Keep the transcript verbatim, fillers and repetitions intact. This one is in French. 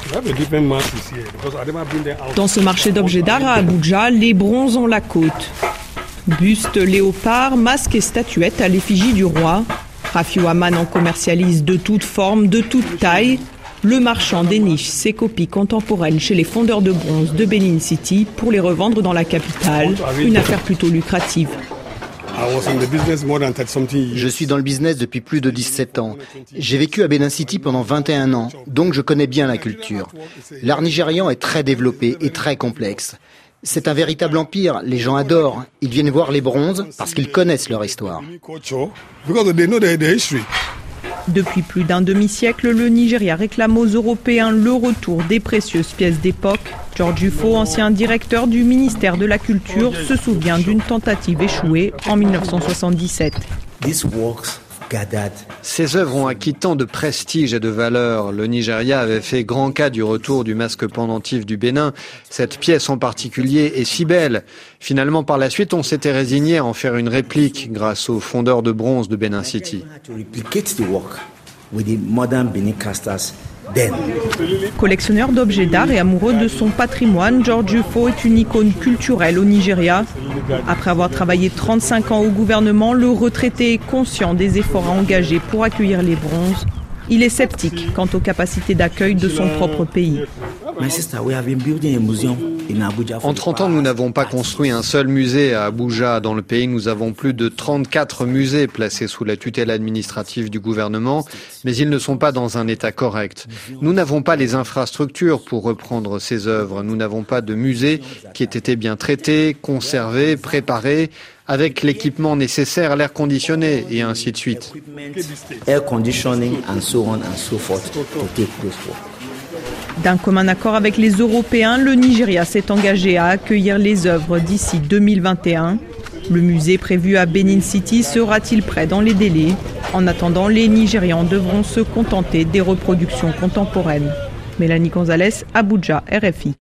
Dans ce marché d'objets d'art à Abuja, les bronzes ont la côte. Bustes, léopards, masques et statuettes à l'effigie du roi. Rafiou Aman en commercialise de toutes formes, de toutes tailles. Le marchand déniche ses copies contemporaines chez les fondeurs de bronze de Benin City pour les revendre dans la capitale. Une affaire plutôt lucrative. Je suis dans le business depuis plus de dix-sept ans. J'ai vécu à Benin City pendant vingt et un ans, donc je connais bien la culture. L'art nigérian est très développé et très complexe. C'est un véritable empire, les gens adorent. Ils viennent voir les bronzes parce qu'ils connaissent leur histoire. Depuis plus d'un demi-siècle, le Nigeria réclame aux Européens le retour des précieuses pièces d'époque. George Ufo, ancien directeur du ministère de la Culture, se souvient d'une tentative échouée en mille neuf cent soixante-dix-sept. Ces œuvres ont acquis tant de prestige et de valeur. Le Nigeria avait fait grand cas du retour du masque pendentif du Bénin. Cette pièce en particulier est si belle. Finalement, par la suite, on s'était résigné à en faire une réplique grâce aux fondeurs de bronze de Benin City. Collectionneur d'objets d'art et amoureux de son patrimoine, George Ufo est une icône culturelle au Nigeria. Après avoir travaillé trente-cinq ans au gouvernement, le retraité est conscient des efforts à engager pour accueillir les bronzes. Il est sceptique quant aux capacités d'accueil de son propre pays. En trente ans, nous n'avons pas construit un seul musée à Abuja. Dans le pays, nous avons plus de trente-quatre musées placés sous la tutelle administrative du gouvernement, mais ils ne sont pas dans un état correct. Nous n'avons pas les infrastructures pour reprendre ces œuvres. Nous n'avons pas de musée qui ait été bien traité, conservé, préparé, avec l'équipement nécessaire, l'air conditionné et ainsi de suite. D'un commun accord avec les Européens, le Nigeria s'est engagé à accueillir les œuvres d'ici deux mille vingt et un. Le musée prévu à Benin City sera-t-il prêt dans les délais? En attendant, les Nigérians devront se contenter des reproductions contemporaines. Mélanie Gonzalez, Abuja, R F I.